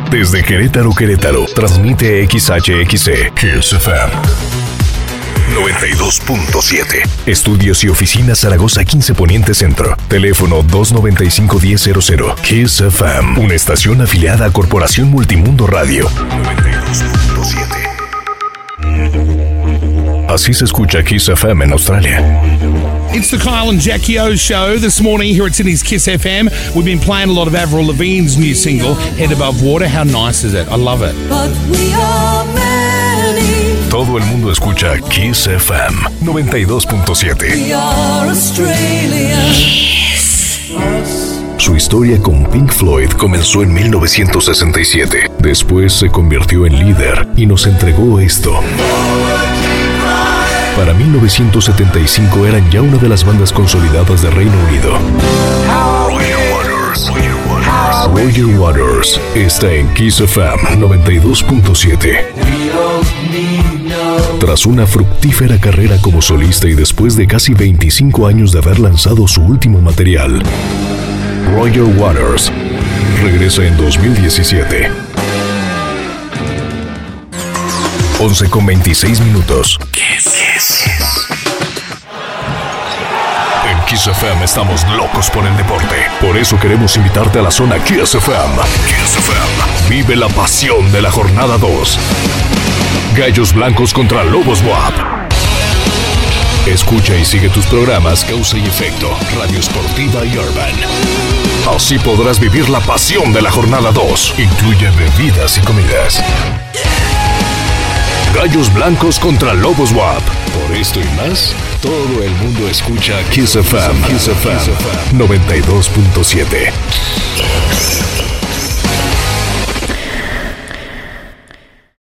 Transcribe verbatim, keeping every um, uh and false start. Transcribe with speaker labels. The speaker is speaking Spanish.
Speaker 1: Desde Querétaro, Querétaro, transmite X H X C, Kiss F M noventa y dos punto siete. Estudios y oficinas Zaragoza quince Poniente Centro. Teléfono dos noventa y cinco, diez cero cero. Kiss F M, una estación afiliada a Corporación Multimundo Radio. noventa y dos punto siete. Así se escucha Kiss F M en Australia.
Speaker 2: It's the Kyle and Jackie O show. This morning here at Sydney's Kiss F M, we've been playing a lot of Avril Lavigne's new single, Head Above Water. How nice is it? I love it.
Speaker 3: But we are many.
Speaker 1: Todo el mundo escucha Kiss F M noventa y dos punto siete.
Speaker 3: We are Australian.
Speaker 1: Su historia con Pink Floyd comenzó en mil novecientos sesenta y siete. Después se convirtió en líder y nos entregó esto. Para mil novecientos setenta y cinco eran ya una de las bandas consolidadas de Reino Unido. Roger Waters. Roger Waters está en Kiss F M noventa y dos punto siete. Tras una fructífera carrera como solista y después de casi veinticinco años de haber lanzado su último material, Roger Waters regresa en dos mil diecisiete. once con veintiséis minutos. Kiss, Kiss, Kiss. En Kiss F M estamos locos por el deporte. Por eso queremos invitarte a la zona Kiss F M. Kiss F M. Vive la pasión de la jornada dos. Gallos Blancos contra Lobos W A P. Escucha y sigue tus programas Causa y Efecto, Radio Esportiva y Urban. Así podrás vivir la pasión de la jornada dos. Incluye bebidas y comidas. Gallos Blancos contra Lobos W A P. Por esto y más, todo el mundo escucha Kiss F M, Kiss F M noventa y dos punto siete.